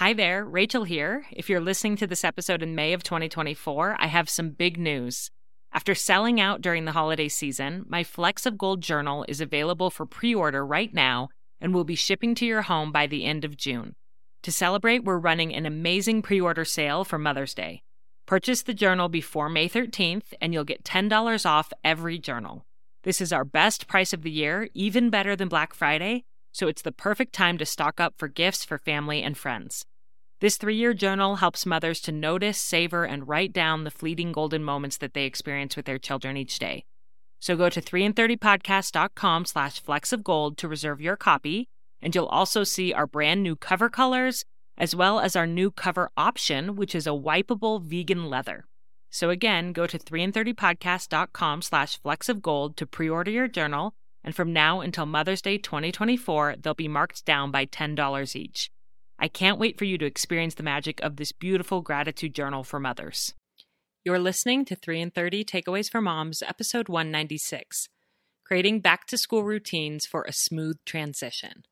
Hi there, Rachel here. If you're listening to this episode in May of 2024, I have some big news. After selling out during the holiday season, my Flecks of Gold journal is available for pre-order right now and will be shipping to your home by the end of June. To celebrate, we're running an amazing pre-order sale for Mother's Day. Purchase the journal before May 13th and you'll get $10 off every journal. This is our best price of the year, even better than Black Friday, so it's the perfect time to stock up for gifts for family and friends. This 3-year journal helps mothers to notice, savor, and write down the fleeting golden moments that they experience with their children each day. So go to 3in30podcast.com/flecksofgold to reserve your copy, and you'll also see our brand new cover colors, as well as our new cover option, which is a wipeable vegan leather. So again, go to 3in30podcast.com/flecksofgold to pre-order your journal, and from now until Mother's Day 2024, they'll be marked down by $10 each. I can't wait for you to experience the magic of this beautiful gratitude journal for mothers. You're listening to 3 in 30 Takeaways for Moms, episode 196, Creating Back-to-School Routines for a Smooth Transition.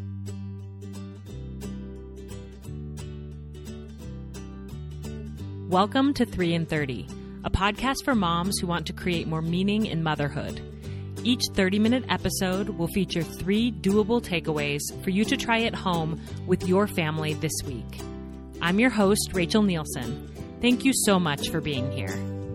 Welcome to 3 in 30, a podcast for moms who want to create more meaning in motherhood. Each 30-minute episode will feature 3 doable takeaways for you to try at home with your family this week. I'm your host, Rachel Nielsen. Thank you so much for being here.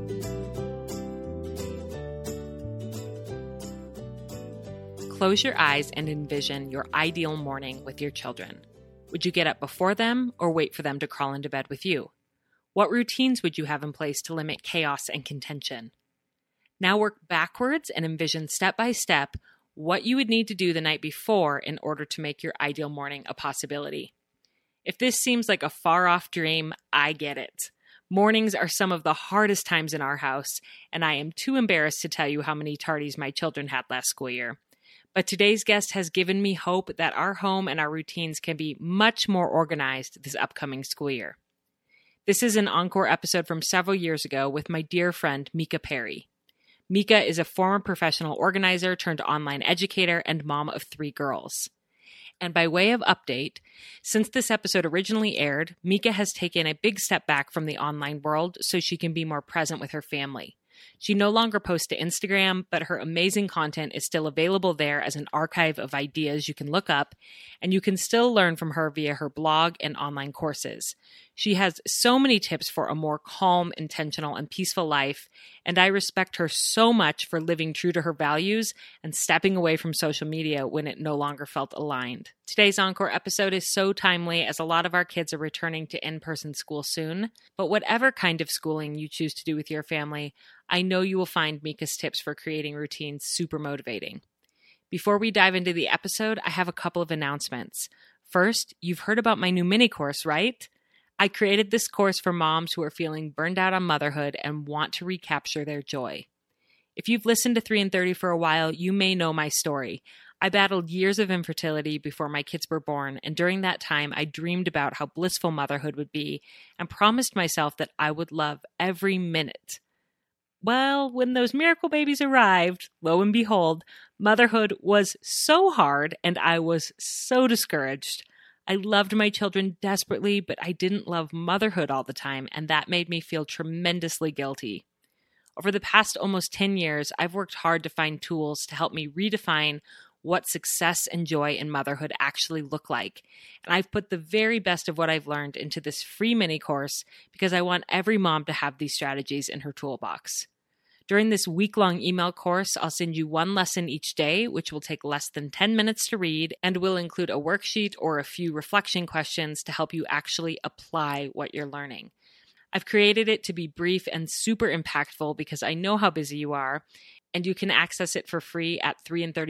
Close your eyes and envision your ideal morning with your children. Would you get up before them or wait for them to crawl into bed with you? What routines would you have in place to limit chaos and contention? Now work backwards and envision step by step what you would need to do the night before in order to make your ideal morning a possibility. If this seems like a far-off dream, I get it. Mornings are some of the hardest times in our house, and I am too embarrassed to tell you how many tardies my children had last school year. But today's guest has given me hope that our home and our routines can be much more organized this upcoming school year. This is an encore episode from several years ago with my dear friend Mika Perry. Mika is a former professional organizer turned online educator and mom of 3 girls. And by way of update, since this episode originally aired, Mika has taken a big step back from the online world so she can be more present with her family. She no longer posts to Instagram, but her amazing content is still available there as an archive of ideas you can look up, and you can still learn from her via her blog and online courses. She has so many tips for a more calm, intentional, and peaceful life, and I respect her so much for living true to her values and stepping away from social media when it no longer felt aligned. Today's encore episode is so timely as a lot of our kids are returning to in-person school soon, but whatever kind of schooling you choose to do with your family, I know you will find Mika's tips for creating routines super motivating. Before we dive into the episode, I have a couple of announcements. First, you've heard about my new mini course, right? I created this course for moms who are feeling burned out on motherhood and want to recapture their joy. If you've listened to 3 in 30 for a while, you may know my story. I battled years of infertility before my kids were born, and during that time, I dreamed about how blissful motherhood would be and promised myself that I would love every minute. Well, when those miracle babies arrived, lo and behold, motherhood was so hard and I was so discouraged. I loved my children desperately, but I didn't love motherhood all the time, and that made me feel tremendously guilty. Over the past almost 10 years, I've worked hard to find tools to help me redefine what success and joy in motherhood actually look like. And I've put the very best of what I've learned into this free mini course because I want every mom to have these strategies in her toolbox. During this week-long email course, I'll send you 1 lesson each day, which will take less than 10 minutes to read, and will include a worksheet or a few reflection questions to help you actually apply what you're learning. I've created it to be brief and super impactful because I know how busy you are, and you can access it for free at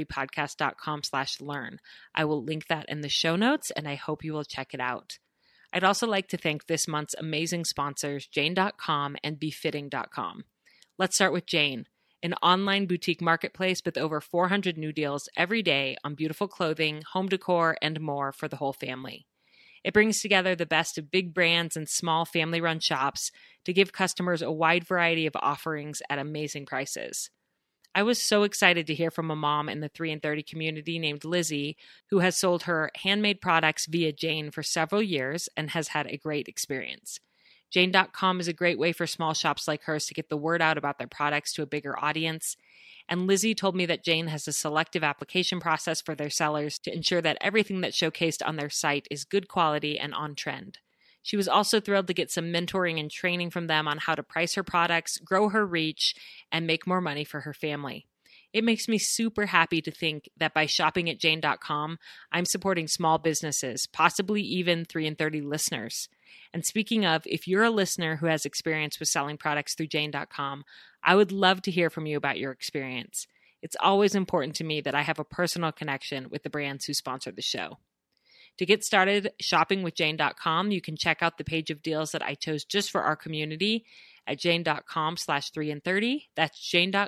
3in30podcast.com/learn. I will link that in the show notes, and I hope you will check it out. I'd also like to thank this month's amazing sponsors, Jane.com and Befitting.com. Let's start with Jane, an online boutique marketplace with over 400 new deals every day on beautiful clothing, home decor, and more for the whole family. It brings together the best of big brands and small family-run shops to give customers a wide variety of offerings at amazing prices. I was so excited to hear from a mom in the 3 in 30 community named Lizzie, who has sold her handmade products via Jane for several years and has had a great experience. Jane.com is a great way for small shops like hers to get the word out about their products to a bigger audience. And Lizzie told me that Jane has a selective application process for their sellers to ensure that everything that's showcased on their site is good quality and on trend. She was also thrilled to get some mentoring and training from them on how to price her products, grow her reach, and make more money for her family. It makes me super happy to think that by shopping at Jane.com, I'm supporting small businesses, possibly even 3 in 30 listeners. And speaking of, if you're a listener who has experience with selling products through Jane.com, I would love to hear from you about your experience. It's always important to me that I have a personal connection with the brands who sponsor the show. To get started shopping with Jane.com, you can check out the page of deals that I chose just for our community at jane.com/3in30. That's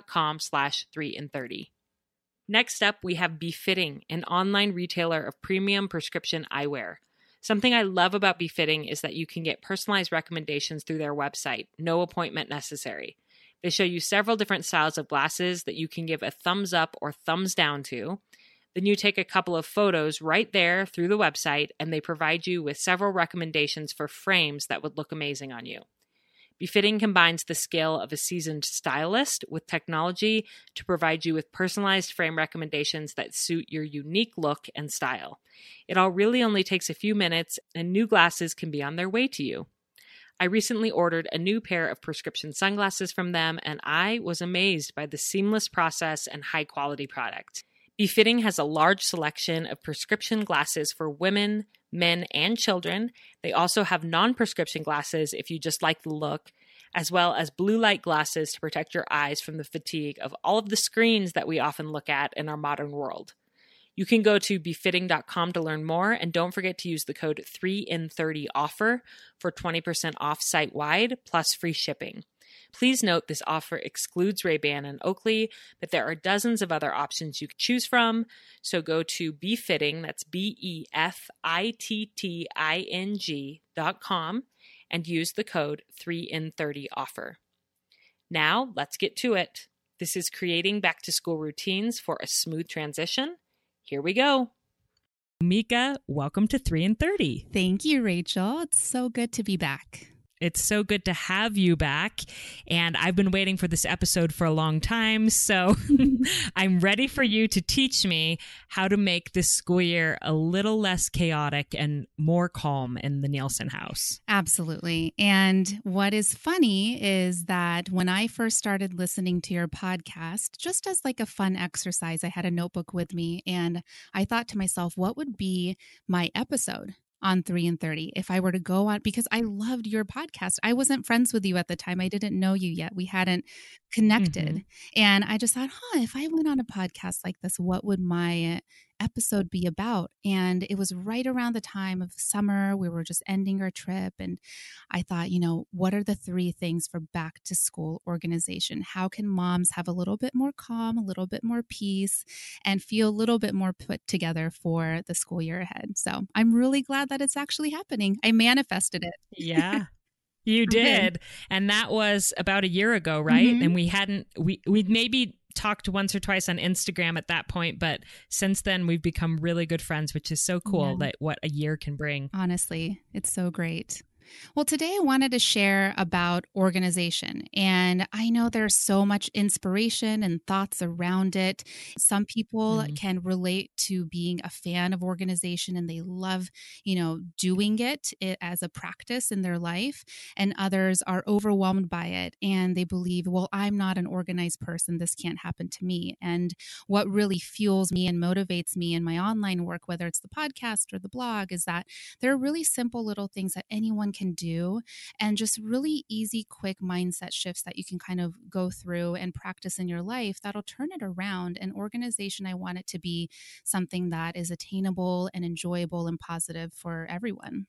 jane.com/3in30. Next up, we have Befitting, an online retailer of premium prescription eyewear. Something I love about Befitting is that you can get personalized recommendations through their website, no appointment necessary. They show you several different styles of glasses that you can give a thumbs up or thumbs down to. Then you take a couple of photos right there through the website, and they provide you with several recommendations for frames that would look amazing on you. Befitting combines the skill of a seasoned stylist with technology to provide you with personalized frame recommendations that suit your unique look and style. It all really only takes a few minutes, and new glasses can be on their way to you. I recently ordered a new pair of prescription sunglasses from them, and I was amazed by the seamless process and high-quality product. Befitting has a large selection of prescription glasses for women, men, and children. They also have non-prescription glasses if you just like the look, as well as blue light glasses to protect your eyes from the fatigue of all of the screens that we often look at in our modern world. You can go to befitting.com to learn more, and don't forget to use the code 3in30offer for 20% off site-wide plus free shipping. Please note this offer excludes Ray-Ban and Oakley, but there are dozens of other options you can choose from. So go to Befitting, that's BEFITTING.com, and use the code 3in30offer. Now, let's get to it. This is creating back-to-school routines for a smooth transition. Here we go. Mika, welcome to 3 in 30. Thank you, Rachel. It's so good to be back. It's so good to have you back, and I've been waiting for this episode for a long time, so I'm ready for you to teach me how to make this school year a little less chaotic and more calm in the Nielsen house. Absolutely. And what is funny is that when I first started listening to your podcast, just as like a fun exercise, I had a notebook with me, and I thought to myself, what would be my episode on 3 in 30 if I were to go on, because I loved your podcast. I wasn't friends with you at the time. I didn't know you yet. We hadn't connected. Mm-hmm. And I just thought, if I went on a podcast like this, what would my episode be about? And it was right around the time of summer. We were just ending our trip. And I thought, what are the 3 things for back to school organization? How can moms have a little bit more calm, a little bit more peace, and feel a little bit more put together for the school year ahead? So I'm really glad that it's actually happening. I manifested it. Yeah. You did. And that was about a year ago, right? Mm-hmm. And we'd maybe talked once or twice on Instagram at that point, but since then we've become really good friends, which is so cool that what a year can bring. Honestly, it's so great. Well, today I wanted to share about organization. And I know there's so much inspiration and thoughts around it. Some people can relate to being a fan of organization and they love, doing it as a practice in their life. And others are overwhelmed by it and they believe, well, I'm not an organized person. This can't happen to me. And what really fuels me and motivates me in my online work, whether it's the podcast or the blog, is that there are really simple little things that anyone can do, and just really easy, quick mindset shifts that you can kind of go through and practice in your life that'll turn it around. And organization, I want it to be something that is attainable and enjoyable and positive for everyone.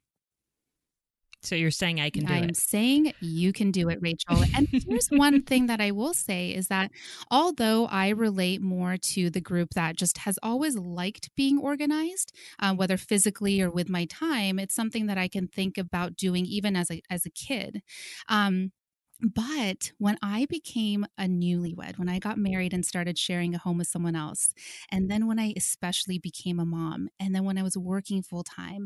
So you're saying I can do it? I'm saying you can do it, Rachel. And here's one thing that I will say is that although I relate more to the group that just has always liked being organized, whether physically or with my time, it's something that I can think about doing even as a kid. But when I became a newlywed, when I got married and started sharing a home with someone else, and then when I especially became a mom, and then when I was working full time,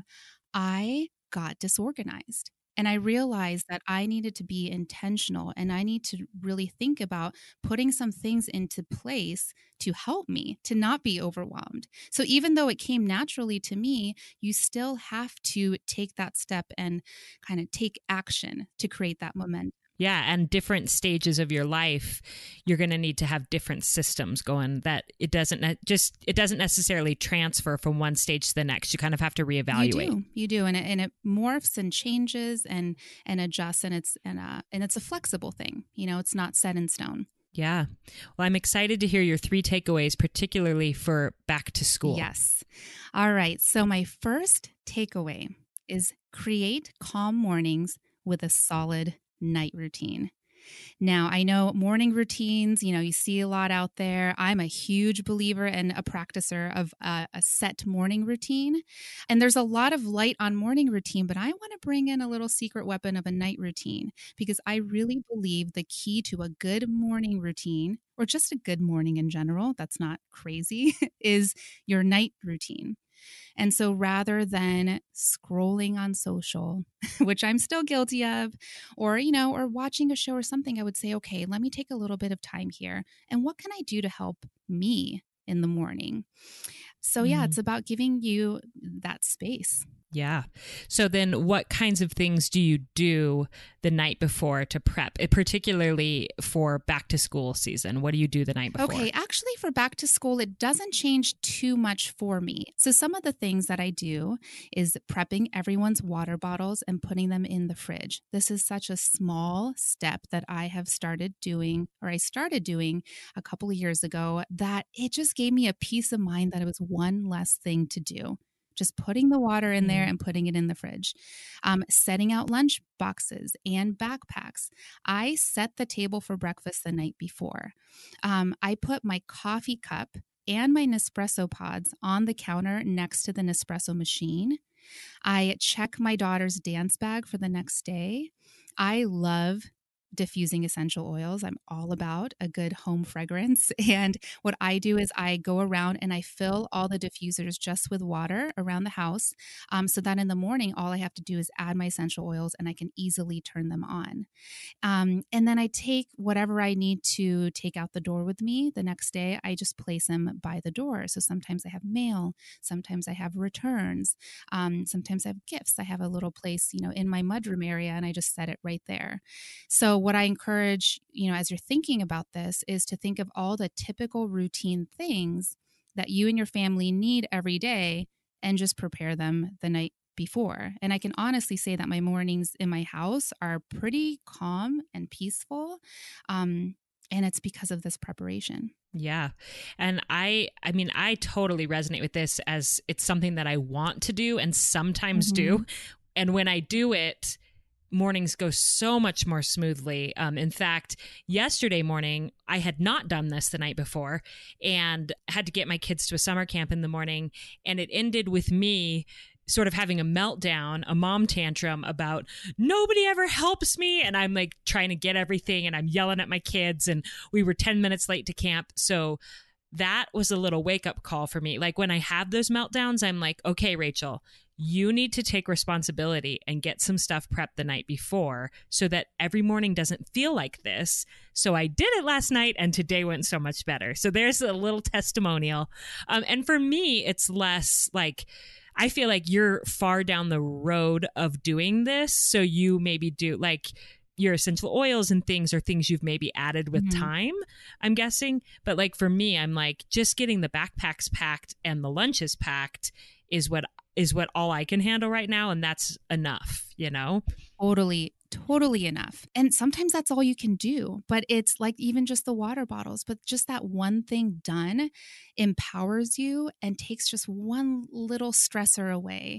I got disorganized. And I realized that I needed to be intentional and I need to really think about putting some things into place to help me to not be overwhelmed. So even though it came naturally to me, you still have to take that step and kind of take action to create that momentum. Yeah, and different stages of your life, you're going to need to have different systems going. That it doesn't necessarily transfer from one stage to the next. You kind of have to reevaluate. You do, and it morphs and changes and adjusts, and it's a flexible thing. You know, it's not set in stone. Yeah. Well, I'm excited to hear your 3 takeaways, particularly for back to school. Yes. All right. So my first takeaway is create calm mornings with a solid night routine. Now, I know morning routines, you know, you see a lot out there. I'm a huge believer and a practicer of a set morning routine. And there's a lot of light on morning routine, but I want to bring in a little secret weapon of a night routine because I really believe the key to a good morning routine, or just a good morning in general, that's not crazy, is your night routine. And so rather than scrolling on social, which I'm still guilty of, or, you know, or watching a show or something, I would say, okay, let me take a little bit of time here. And what can I do to help me in the morning? So, yeah, it's about giving you that space. Yeah. So then what kinds of things do you do the night before to prep, particularly for back to school season? What do you do the night before? Okay, actually for back to school, it doesn't change too much for me. So some of the things that I do is prepping everyone's water bottles and putting them in the fridge. This is such a small step that I started doing a couple of years ago, that it just gave me a peace of mind that it was one less thing to do. Just putting the water in there and putting it in the fridge. Setting out lunch boxes and backpacks. I set the table for breakfast the night before. I put my coffee cup and my Nespresso pods on the counter next to the Nespresso machine. I check my daughter's dance bag for the next day. I love diffusing essential oils. I'm all about a good home fragrance. And what I do is I go around and I fill all the diffusers just with water around the house, so that in the morning, all I have to do is add my essential oils and I can easily turn them on. And then I take whatever I need to take out the door with me the next day. I just place them by the door. So sometimes I have mail, sometimes I have returns, sometimes I have gifts. I have a little place, you know, in my mudroom area, and I just set it right there. So what I encourage, you know, as you're thinking about this, is to think of all the typical routine things that you and your family need every day and just prepare them the night before. And I can honestly say that my mornings in my house are pretty calm and peaceful. And it's because of this preparation. Yeah. And I mean, I totally resonate with this, as it's something that I want to do and sometimes do. And when I do it, mornings go so much more smoothly. In fact, yesterday morning, I had not done this the night before and had to get my kids to a summer camp in the morning. And it ended with me sort of having a meltdown, a mom tantrum about nobody ever helps me. And I'm like trying to get everything and I'm yelling at my kids, and we were 10 minutes late to camp. So that was a little wake up call for me. Like when I have those meltdowns, I'm like, okay, Rachel, you need to take responsibility and get some stuff prepped the night before so that every morning doesn't feel like this. So I did it last night and today went so much better. So there's a little testimonial. And for me, it's less like, I feel like you're far down the road of doing this. So you maybe do like your essential oils and things are things you've maybe added with time, I'm guessing. But like for me, I'm like just getting the backpacks packed and the lunches packed is what all I can handle right now. And that's enough, you know? Totally enough. And sometimes that's all you can do, but it's like even just the water bottles, but just that one thing done empowers you and takes just one little stressor away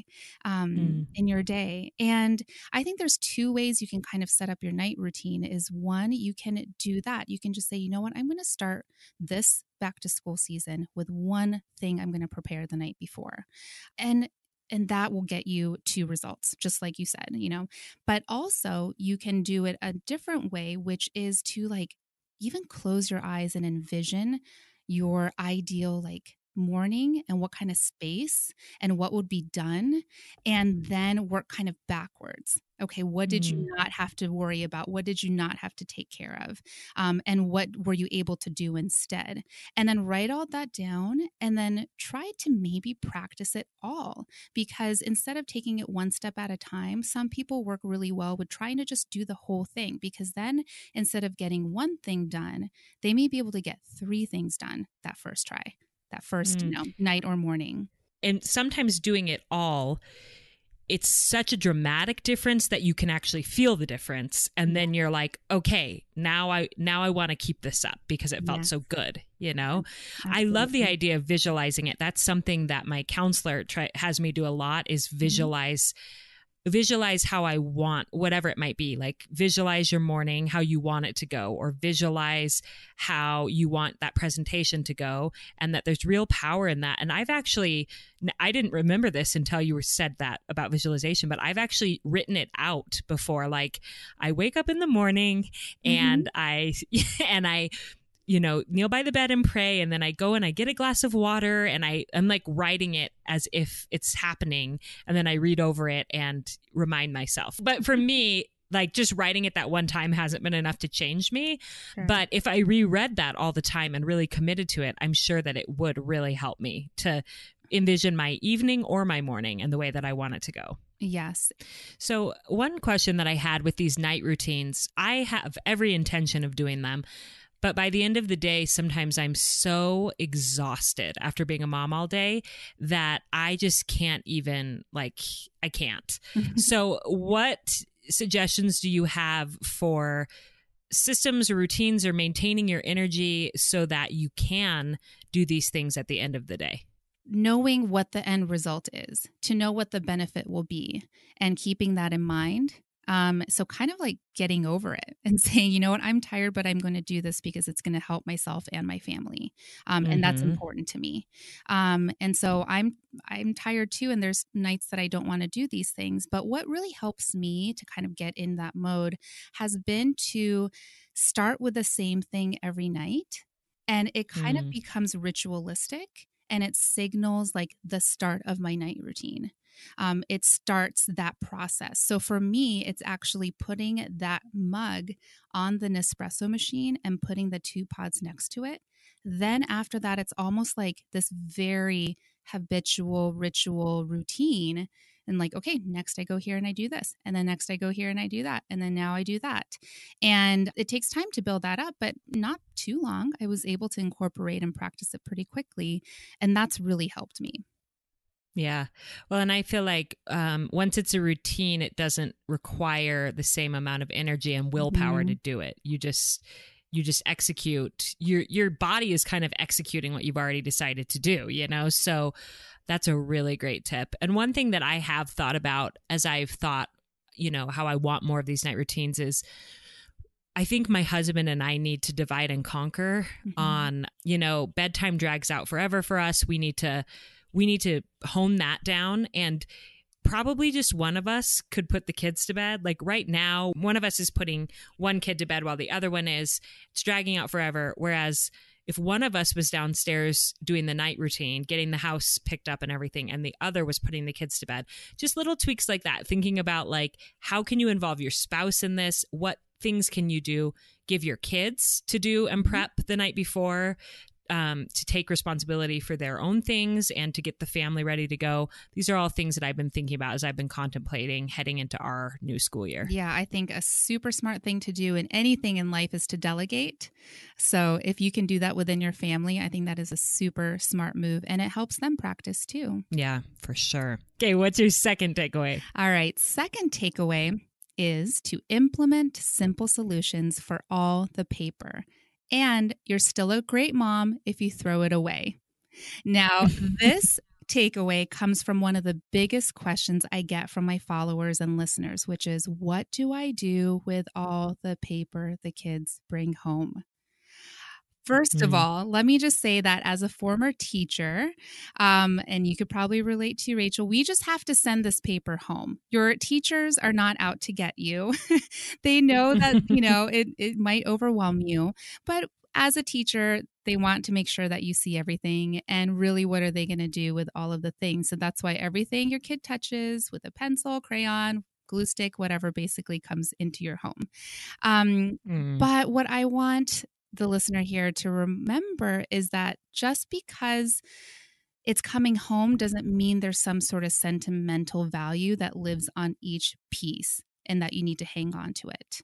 in your day. And I think there's 2 ways you can kind of set up your night routine. Is one, you can do that. You can just say, you know what, I'm going to start this back to school season with one thing I'm going to prepare the night before. And And that will get you to results, just like you said, but also you can do it a different way, which is to like even close your eyes and envision your ideal like morning and what kind of space and what would be done, and then work kind of backwards. Okay, what did you not have to worry about? What did you not have to take care of? And what were you able to do instead? And then write all that down and then try to maybe practice it all. Because instead of taking it one step at a time, some people work really well with trying to just do the whole thing, because then instead of getting one thing done, they may be able to get 3 things done that first try, that first, night or morning. And sometimes doing it all, it's such a dramatic difference that you can actually feel the difference. And then you're like, okay, now I want to keep this up because it felt so good, Absolutely. I love the idea of visualizing it. That's something that my counselor has me do a lot, is visualize how I want, whatever it might be, like visualize your morning, how you want it to go, or visualize how you want that presentation to go, and that there's real power in that. And I didn't remember this until you said that about visualization, but I've actually written it out before. Like I wake up in the morning and I kneel by the bed and pray. And then I go and I get a glass of water and I'm like writing it as if it's happening. And then I read over it and remind myself. But for me, like just writing it that one time hasn't been enough to change me. Sure. But if I reread that all the time and really committed to it, I'm sure that it would really help me to envision my evening or my morning and the way that I want it to go. Yes. So one question that I had with these night routines, I have every intention of doing them. But by the end of the day, sometimes I'm so exhausted after being a mom all day that I just can't even, I can't. So what suggestions do you have for systems or routines or maintaining your energy so that you can do these things at the end of the day? Knowing what the end result is, to know what the benefit will be, and keeping that in mind. So kind of like getting over it and saying, you know what, I'm tired, but I'm going to do this because it's going to help myself and my family. And that's important to me. And so I'm tired too. And there's nights that I don't want to do these things. But what really helps me to kind of get in that mode has been to start with the same thing every night. And it kind of becomes ritualistic, and it signals like the start of my night routine. It starts that process. So for me, it's actually putting that mug on the Nespresso machine and putting the 2 pods next to it. Then after that, it's almost like this very habitual ritual routine. And like, okay, next I go here and I do this. And then next I go here and I do that. And then now I do that. And it takes time to build that up, but not too long. I was able to incorporate and practice it pretty quickly. And that's really helped me. Yeah. Well, and I feel like once it's a routine, it doesn't require the same amount of energy and willpower to do it. You just execute. Your body is kind of executing what you've already decided to do, So that's a really great tip. And one thing that I have thought about as I've thought, how I want more of these night routines is I think my husband and I need to divide and conquer on, bedtime drags out forever for us. We need to hone that down, and probably just one of us could put the kids to bed. Like right now, one of us is putting one kid to bed while the other one is. It's dragging out forever. Whereas if one of us was downstairs doing the night routine, getting the house picked up and everything, and the other was putting the kids to bed, just little tweaks like that, thinking about like, how can you involve your spouse in this? What things can you do? Give your kids to do and prep the night before, to take responsibility for their own things and to get the family ready to go. These are all things that I've been thinking about as I've been contemplating heading into our new school year. Yeah, I think a super smart thing to do in anything in life is to delegate. So if you can do that within your family, I think that is a super smart move, and it helps them practice too. Yeah, for sure. Okay, what's your second takeaway? All right, second takeaway is to implement simple solutions for all the paper. And you're still a great mom if you throw it away. Now, this takeaway comes from one of the biggest questions I get from my followers and listeners, which is, what do I do with all the paper the kids bring home? First of all, let me just say that as a former teacher, and you could probably relate to, Rachel, we just have to send this paper home. Your teachers are not out to get you. They know that, it might overwhelm you, but as a teacher, they want to make sure that you see everything, and really, what are they going to do with all of the things? So that's why everything your kid touches with a pencil, crayon, glue stick, whatever, basically comes into your home. But what I want the listener here to remember is that just because it's coming home doesn't mean there's some sort of sentimental value that lives on each piece and that you need to hang on to it.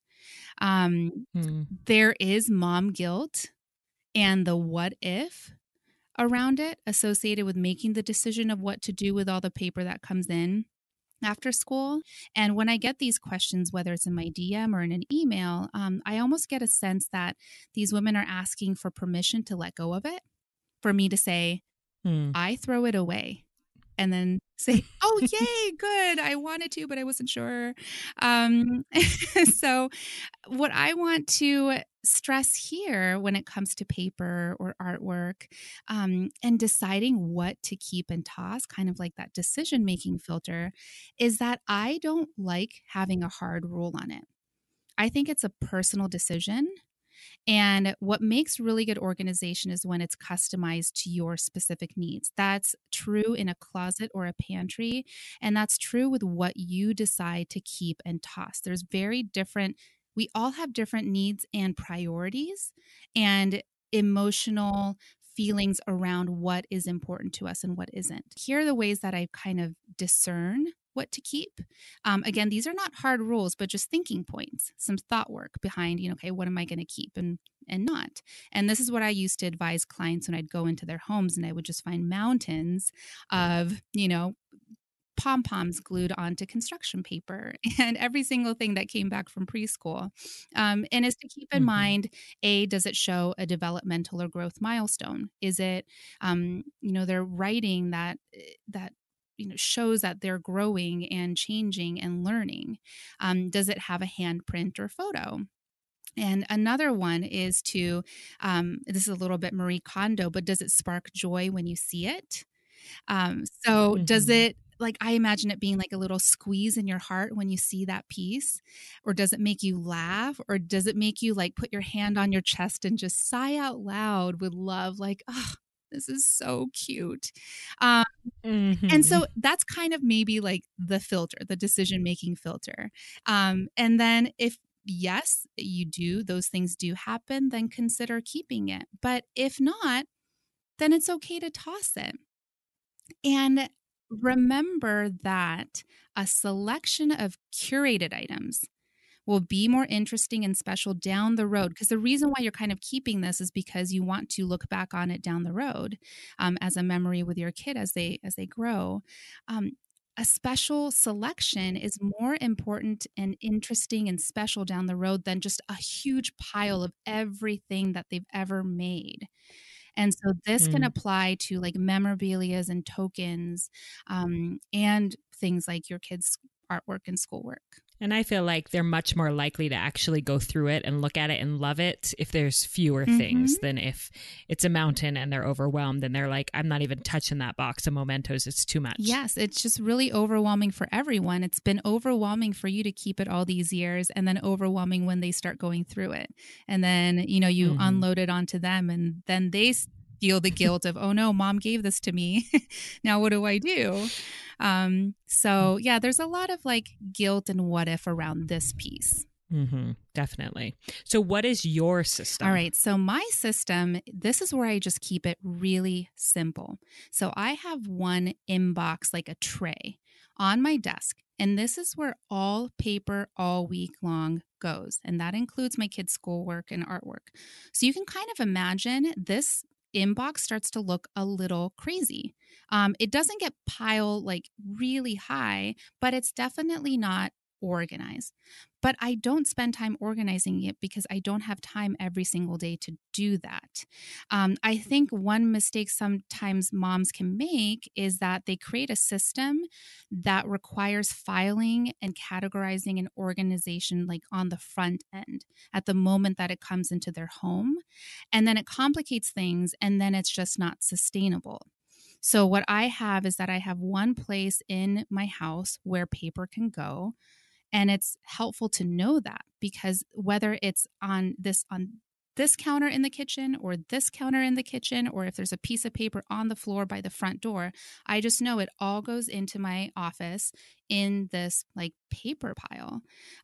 There is mom guilt and the what if around it associated with making the decision of what to do with all the paper that comes in after school. And when I get these questions, whether it's in my DM or in an email, I almost get a sense that these women are asking for permission to let go of it, for me to say, I throw it away. And then say, oh, yay, good. I wanted to, but I wasn't sure. So what I want to stress here when it comes to paper or artwork, and deciding what to keep and toss, kind of like that decision-making filter, is that I don't like having a hard rule on it. I think it's a personal decision. And what makes really good organization is when it's customized to your specific needs. That's true in a closet or a pantry. And that's true with what you decide to keep and toss. There's we all have different needs and priorities and emotional feelings around what is important to us and what isn't. Here are the ways that I kind of discern what to keep. Again, these are not hard rules, but just thinking points, some thought work behind, okay, what am I going to keep and not? And this is what I used to advise clients when I'd go into their homes and I would just find mountains of, pom-poms glued onto construction paper and every single thing that came back from preschool. And is to keep in mind, does it show a developmental or growth milestone? Is it, they're writing that shows that they're growing and changing and learning? Does it have a handprint or photo? And another one is to, this is a little bit Marie Kondo, but does it spark joy when you see it? Does it, I imagine it being like a little squeeze in your heart when you see that piece? Or does it make you laugh? Or does it make you put your hand on your chest and just sigh out loud with love? Oh, this is so cute. And so that's kind of maybe the filter, the decision-making filter. And then if yes, those things do happen, then consider keeping it. But if not, then it's okay to toss it. And remember that a selection of curated items will be more interesting and special down the road. Because the reason why you're kind of keeping this is because you want to look back on it down the road, as a memory with your kid as they grow. A special selection is more important and interesting and special down the road than just a huge pile of everything that they've ever made. And so this can apply to memorabilias and tokens, and things like your kids' artwork and schoolwork. And I feel like they're much more likely to actually go through it and look at it and love it if there's fewer things than if it's a mountain and they're overwhelmed and they're like, I'm not even touching that box of mementos. It's too much. Yes, it's just really overwhelming for everyone. It's been overwhelming for you to keep it all these years, and then overwhelming when they start going through it. And then, you unload it onto them, and then they feel the guilt of, oh no, mom gave this to me. Now what do I do? So yeah, there's a lot of guilt and what if around this piece. Definitely. So what is your system? All right. So my system, this is where I just keep it really simple. So I have one inbox, like a tray on my desk, and this is where all paper all week long goes. And that includes my kids' schoolwork and artwork. So you can kind of imagine this inbox starts to look a little crazy. It doesn't get piled really high, but it's definitely not organize. But I don't spend time organizing it because I don't have time every single day to do that. I think one mistake sometimes moms can make is that they create a system that requires filing and categorizing and organization like on the front end at the moment that it comes into their home. And then it complicates things, and then it's just not sustainable. So what I have is that I have one place in my house where paper can go. And it's helpful to know that, because whether it's on this counter in the kitchen or this counter in the kitchen, or if there's a piece of paper on the floor by the front door, I just know it all goes into my office in this like paper pile.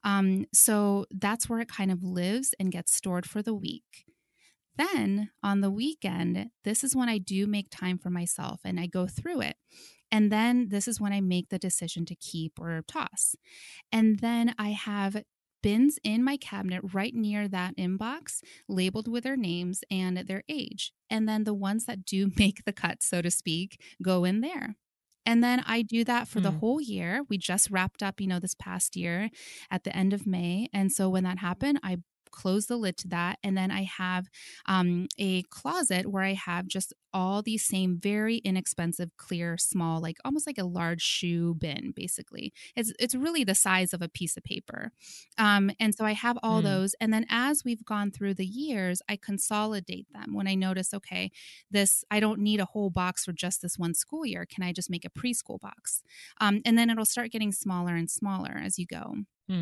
So that's where it kind of lives and gets stored for the week. Then on the weekend, this is when I do make time for myself and I go through it. And then this is when I make the decision to keep or toss. And then I have bins in my cabinet right near that inbox labeled with their names and their age. And then the ones that do make the cut, so to speak, go in there. And then I do that for the whole year. We just wrapped up, this past year at the end of May. And so when that happened, I close the lid to that. And then I have a closet where I have just all these same very inexpensive, clear, small, like almost like a large shoe bin, basically. It's really the size of a piece of paper. And so I have all those. And then as we've gone through the years, I consolidate them when I notice, okay, I don't need a whole box for just this one school year. Can I just make a preschool box? And then it'll start getting smaller and smaller as you go.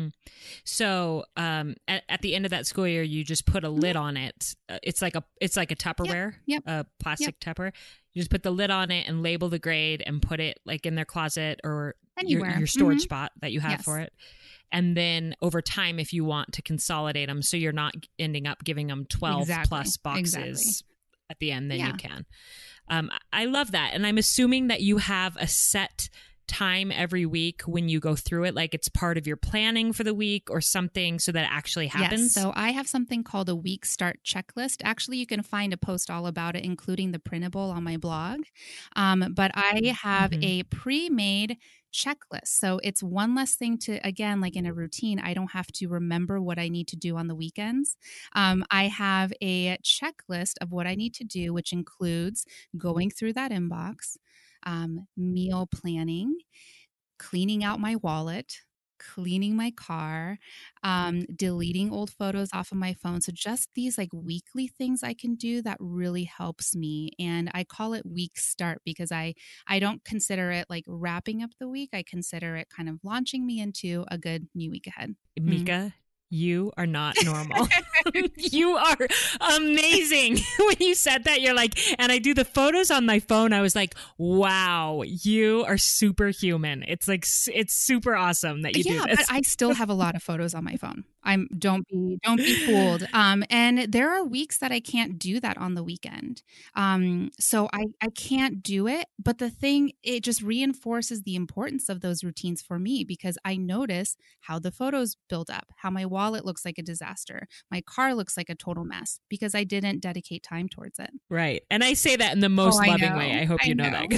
So at the end of that school year, you just put a lid on it. It's like a Tupperware, a plastic Tupperware. You just put the lid on it and label the grade and put it like in their closet or your storage spot that you have for it. And then over time, if you want to consolidate them, so you're not ending up giving them 12 plus boxes at the end, then you can. I love that. And I'm assuming that you have a set time every week when you go through it, like it's part of your planning for the week or something, so that it actually happens? Yes, so I have something called a week start checklist. Actually, you can find a post all about it, including the printable on my blog. But I have a pre-made checklist. So it's one less thing to, again, like in a routine, I don't have to remember what I need to do on the weekends. I have a checklist of what I need to do, which includes going through that inbox, meal planning, cleaning out my wallet, cleaning my car, deleting old photos off of my phone. So just these like weekly things I can do that really helps me. And I call it week start because I don't consider it like wrapping up the week. I consider it kind of launching me into a good new week ahead. Mika, you are not normal. You are amazing. When you said that, you're like, and I do the photos on my phone. I was like, wow, you are superhuman. It's like, it's super awesome that you do this. But I still have a lot of photos on my phone. Don't be fooled. And there are weeks that I can't do that on the weekend. So I can't do it. But the thing, it just reinforces the importance of those routines for me, because I notice how the photos build up, how my wallet looks like a disaster, my car looks like a total mess, because I didn't dedicate time towards it. Right. And I say that in the most loving way. I hope you know that,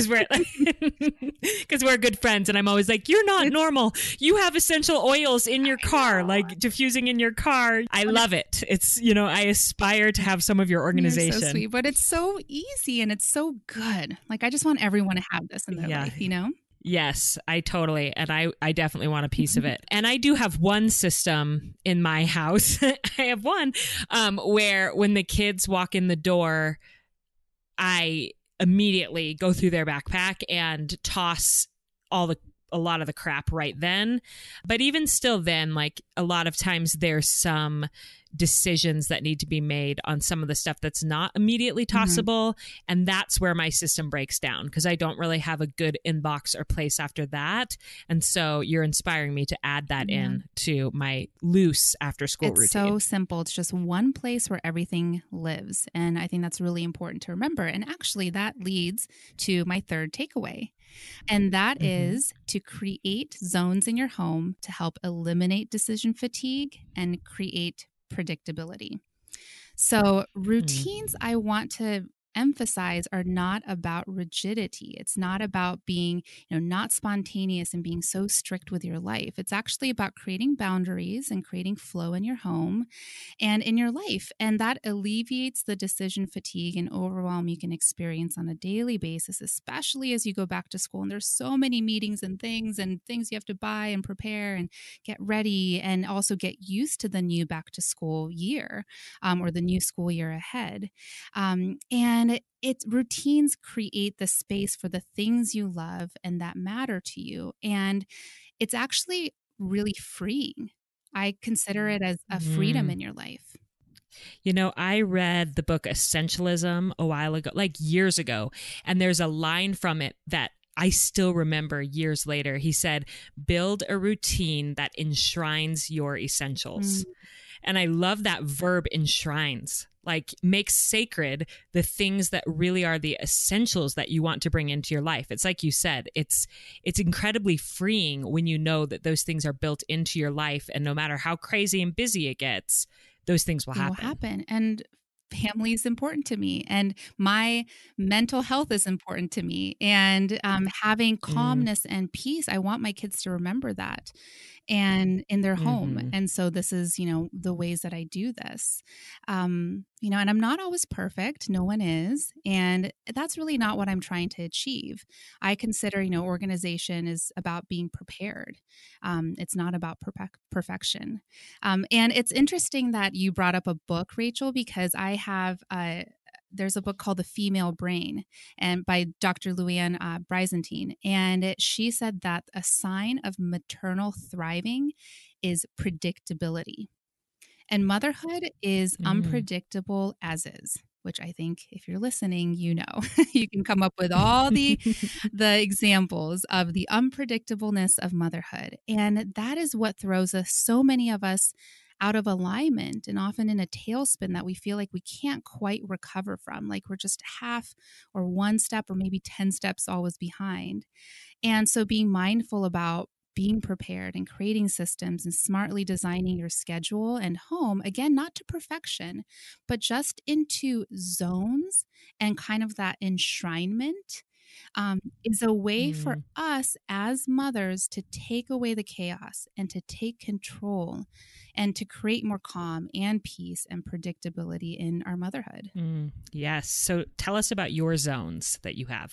because we're good friends. And I'm always like, you're not normal. You have essential oils in your car, like diffusing in your car. I love it. It's, I aspire to have some of your organization. You're so sweet, but it's so easy and it's so good. Like, I just want everyone to have this in their life, Yes, I totally. And I definitely want a piece of it. And I do have one system in my house. I have one where when the kids walk in the door, I immediately go through their backpack and toss a lot of the crap right then. But even still then, like a lot of times there's some decisions that need to be made on some of the stuff that's not immediately tossable. And that's where my system breaks down, because I don't really have a good inbox or place after that. And so you're inspiring me to add that in to my loose after school routine. It's so simple. It's just one place where everything lives. And I think that's really important to remember. And actually that leads to my third takeaway. And that is to create zones in your home to help eliminate decision fatigue and create predictability. So routines I want to emphasize are not about rigidity. It's not about being, not spontaneous and being so strict with your life. It's actually about creating boundaries and creating flow in your home and in your life. And that alleviates the decision fatigue and overwhelm you can experience on a daily basis, especially as you go back to school. And there's so many meetings and things you have to buy and prepare and get ready, and also get used to the new back to school year, or the new school year ahead. And routines create the space for the things you love and that matter to you. And it's actually really freeing. I consider it as a freedom in your life. I read the book Essentialism a while ago, like years ago, and there's a line from it that I still remember years later. He said, build a routine that enshrines your essentials. And I love that verb, enshrines, like makes sacred the things that really are the essentials that you want to bring into your life. It's like you said, it's incredibly freeing when you know that those things are built into your life, and no matter how crazy and busy it gets, those things will happen. And family is important to me, and my mental health is important to me, and having calmness and peace. I want my kids to remember that, and in their home. And so this is, the ways that I do this, and I'm not always perfect. No one is. And that's really not what I'm trying to achieve. I consider, organization is about being prepared. It's not about perfection. And it's interesting that you brought up a book, Rachel, because I have there's a book called The Female Brain, and by Dr. Luann Brizantine. And she said that a sign of maternal thriving is predictability. And motherhood is unpredictable as is, which I think if you're listening, you can come up with all the examples of the unpredictableness of motherhood. And that is what throws so many of us out of alignment, and often in a tailspin that we feel like we can't quite recover from, like we're just half or one step or maybe 10 steps always behind. And so being mindful about being prepared and creating systems and smartly designing your schedule and home, again, not to perfection, but just into zones and kind of that enshrinement, is a way for us as mothers to take away the chaos and to take control and to create more calm and peace and predictability in our motherhood. Yes. So tell us about your zones that you have.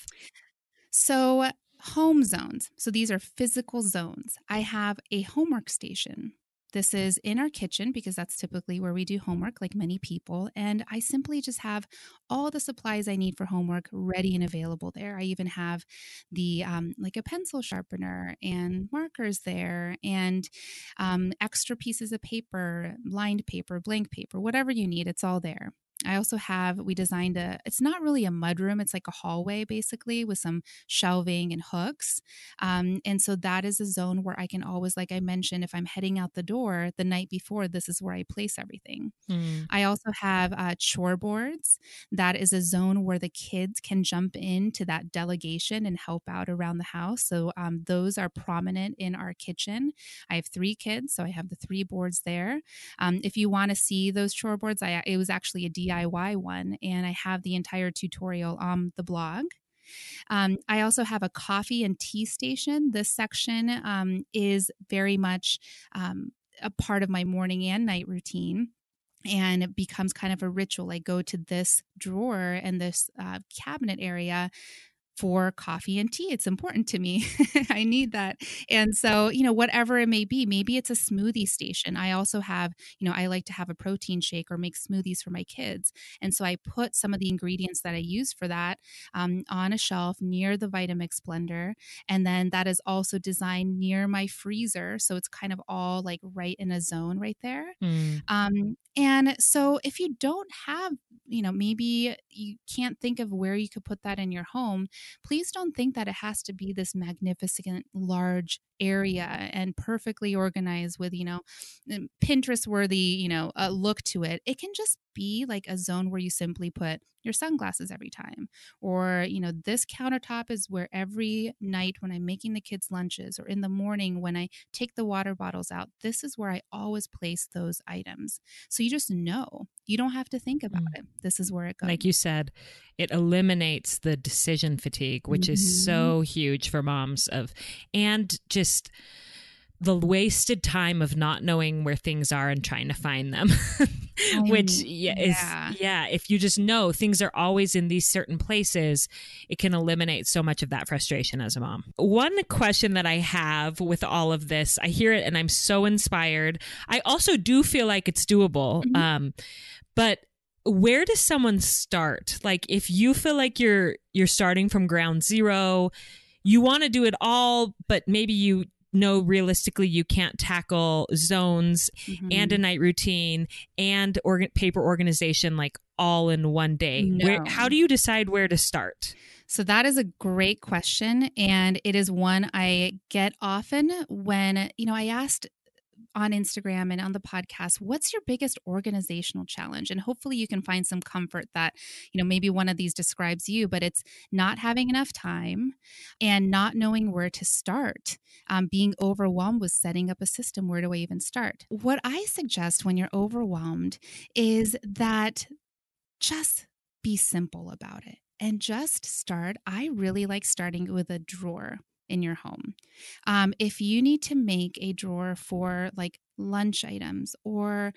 So home zones. So these are physical zones. I have a homework station. This is in our kitchen because that's typically where we do homework, like many people. And I simply just have all the supplies I need for homework ready and available there. I even have the like a pencil sharpener and markers there, and extra pieces of paper, lined paper, blank paper, whatever you need, it's all there. I also we designed it's not really a mudroom. It's like a hallway basically with some shelving and hooks. And so that is a zone where I can always, like I mentioned, if I'm heading out the door the night before, this is where I place everything. I also have chore boards. That is a zone where the kids can jump into that delegation and help out around the house. So those are prominent in our kitchen. I have 3 kids, so I have the 3 boards there. If you want to see those chore boards, it was actually a DIY one, and I have the entire tutorial on the blog. I also have a coffee and tea station. This section is very much a part of my morning and night routine. And it becomes kind of a ritual. I go to this drawer and this cabinet area for coffee and tea. It's important to me. I need that. And so, whatever it may be, maybe it's a smoothie station. I also have, I like to have a protein shake or make smoothies for my kids. And so I put some of the ingredients that I use for that on a shelf near the Vitamix blender. And then that is also designed near my freezer. So it's kind of all like right in a zone right there. And so if you don't have, maybe you can't think of where you could put that in your home, please don't think that it has to be this magnificent, large area and perfectly organized with, Pinterest worthy, look to it. It can just be like a zone where you simply put your sunglasses every time, or, this countertop is where every night when I'm making the kids lunches, or in the morning when I take the water bottles out, this is where I always place those items. So you just know, you don't have to think about it. This is where it goes. Like you said, it eliminates the decision fatigue, which is so huge for moms and just the wasted time of not knowing where things are and trying to find them, if you just know things are always in these certain places, it can eliminate so much of that frustration as a mom. One question that I have with all of this, I hear it and I'm so inspired. I also do feel like it's doable. But where does someone start? Like, if you feel like you're starting from ground zero, you want to do it all, but maybe you know realistically you can't tackle zones and a night routine and paper organization like all in one day. No. How do you decide where to start? So that is a great question. And it is one I get often when, I asked on Instagram and on the podcast, what's your biggest organizational challenge? And hopefully you can find some comfort that, maybe one of these describes you, but it's not having enough time and not knowing where to start, being overwhelmed with setting up a system. Where do I even start? What I suggest when you're overwhelmed is that just be simple about it and just start. I really like starting with a drawer in your home. If you need to make a drawer for like lunch items or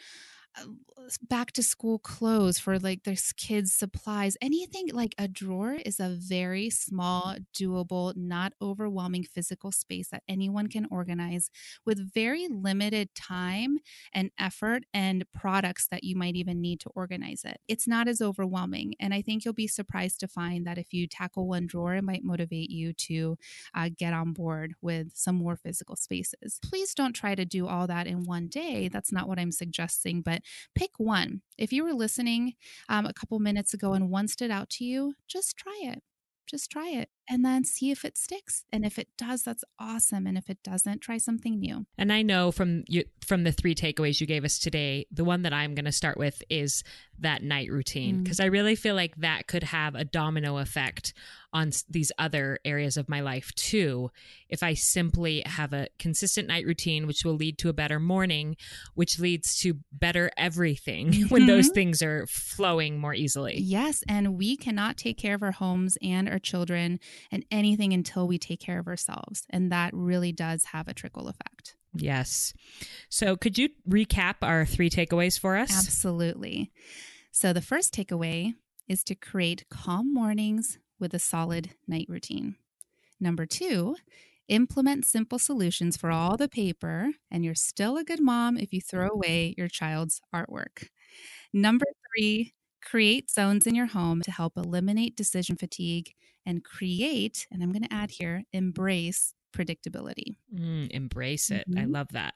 back to school clothes for like there's kids supplies, anything, like a drawer is a very small, doable, not overwhelming physical space that anyone can organize with very limited time and effort and products that you might even need to organize it. It's not as overwhelming. And I think you'll be surprised to find that if you tackle one drawer, it might motivate you to get on board with some more physical spaces. Please don't try to do all that in one day. That's not what I'm suggesting, but pick one. If you were listening a couple minutes ago and one stood out to you, just try it. Just try it and then see if it sticks. And if it does, that's awesome. And if it doesn't, try something new. And I know from the 3 takeaways you gave us today, the one that I'm going to start with is that night routine, because I really feel like that could have a domino effect on these other areas of my life too. If I simply have a consistent night routine, which will lead to a better morning, which leads to better everything when those things are flowing more easily. Yes. And we cannot take care of our homes and our children and anything until we take care of ourselves. And that really does have a trickle effect. Yes. So could you recap our 3 takeaways for us? Absolutely. So the first takeaway is to create calm mornings with a solid night routine. Number 2, implement simple solutions for all the paper, and you're still a good mom if you throw away your child's artwork. Number 3, create zones in your home to help eliminate decision fatigue and create, and I'm going to add here, embrace predictability. Embrace it. I love that.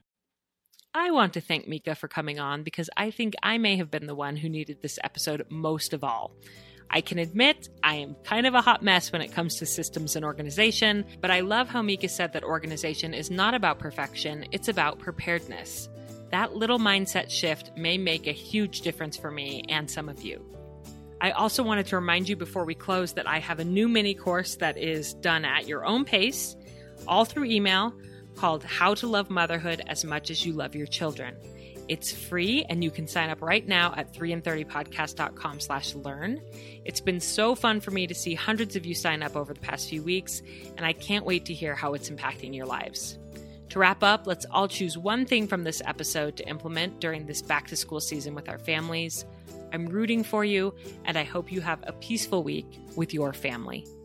I want to thank Mika for coming on because I think I may have been the one who needed this episode most of all. I can admit I am kind of a hot mess when it comes to systems and organization, but I love how Mika said that organization is not about perfection, it's about preparedness. That little mindset shift may make a huge difference for me and some of you. I also wanted to remind you before we close that I have a new mini course that is done at your own pace, all through email, called How to Love Motherhood as Much as You Love Your Children. It's free and you can sign up right now at 3and30podcast.com/learn. It's been so fun for me to see hundreds of you sign up over the past few weeks, and I can't wait to hear how it's impacting your lives. To wrap up, let's all choose one thing from this episode to implement during this back to school season with our families. I'm rooting for you, and I hope you have a peaceful week with your family.